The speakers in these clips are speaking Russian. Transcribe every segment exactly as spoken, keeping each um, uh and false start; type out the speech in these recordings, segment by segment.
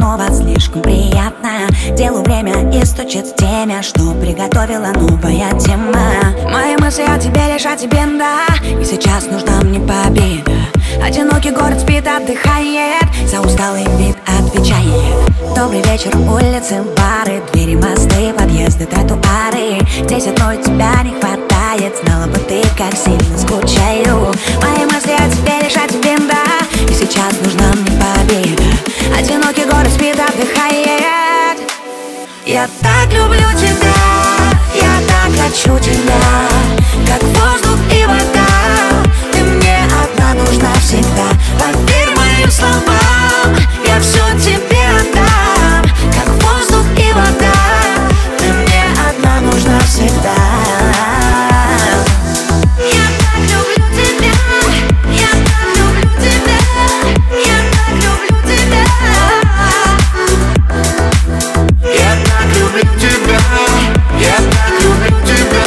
снова слишком приятно. Делу время и стучит в теме, что приготовила новая тема. Мои мысли о тебе, лишь о тебе, да. И сейчас нужна мне победа. Одинокий город спит, отдыхает, за усталый вид отвечает. Добрый вечер, улицы, бары, двери, мосты, подъезды, тротуары. Здесь одной тебя не хватает, знала бы ты, как сильно скучаю. Мои мысли о тебе, лишь о тебе, да. И сейчас нужна мне победа. Одинокий город спит, отдыхает. Я так люблю тебя, я так хочу тебя, как воздух и вода. Ты мне одна нужна всегда. Поверь моим словам, я все тебе отдам, как воздух и вода. Ты мне одна нужна всегда. Я так люблю тебя, я так люблю тебя, я так люблю тебя. Я так люблю тебя, я так люблю тебя.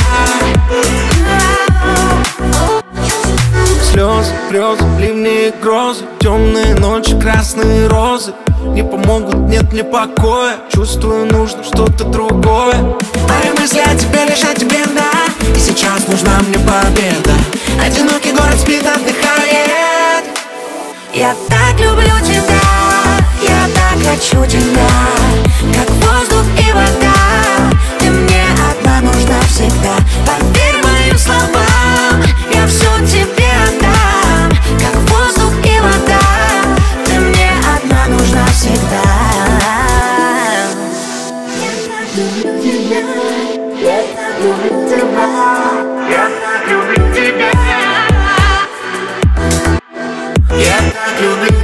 Слезы, грезы, ливни и грозы, темные ночи, красные розы не помогут, нет мне покоя. Чувствую, нужно что-то другое. Мои мысли о тебе, лишь о тебе, да. И сейчас нужна мне победа. Одинокий город спит, отдыхает. Я так люблю тебя, я так хочу тебя, как воздух и вода. Ты мне одна нужна всегда. Поверь моим словам, я все тебе отдам, как воздух и вода. Ты мне одна нужна всегда. Я так люблю тебя, я так люблю тебя, Я так люблю тебя, я так люблю